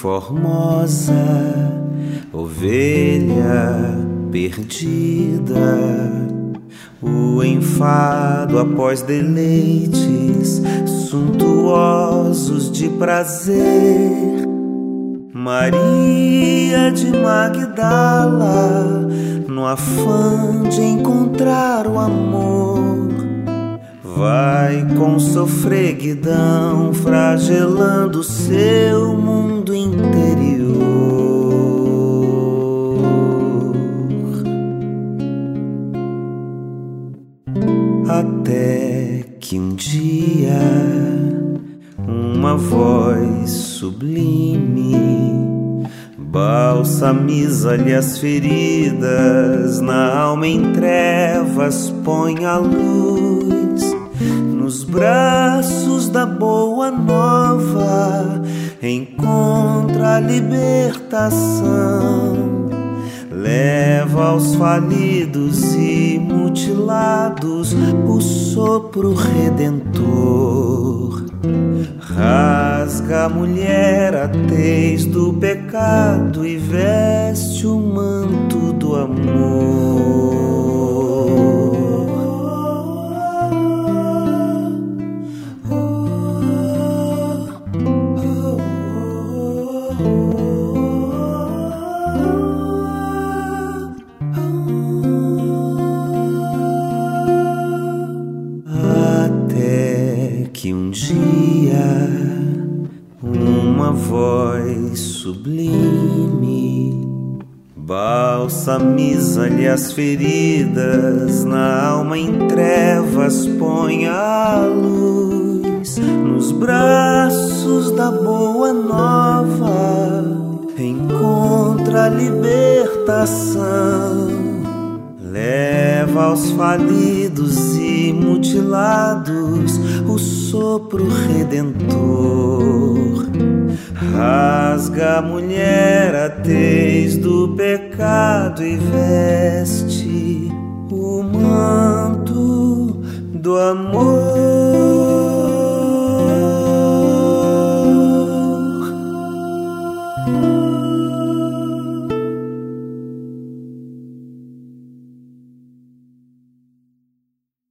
formosa, ovelha perdida, o enfado após deleites suntuosos de prazer. Maria de Magdala, no afã de encontrar o amor, vai com sofreguidão fragelando seu mundo interior, até que um dia uma voz sublime balsamiza-lhe as feridas, na alma em trevas põe a luz. Nos braços da boa nova encontra a libertação, leva aos falidos e mutilados o sopro redentor. Rasga a mulher a tez do pecado e veste o manto do amor. Até que um dia uma voz sublime balsamiza-lhe as feridas, na alma em trevas põe a luz. Nos braços da boa nova encontra a libertação, leva aos falidos e mutilados o sopro redentor. Rasga a mulher a tez do pecado e veste o manto do amor.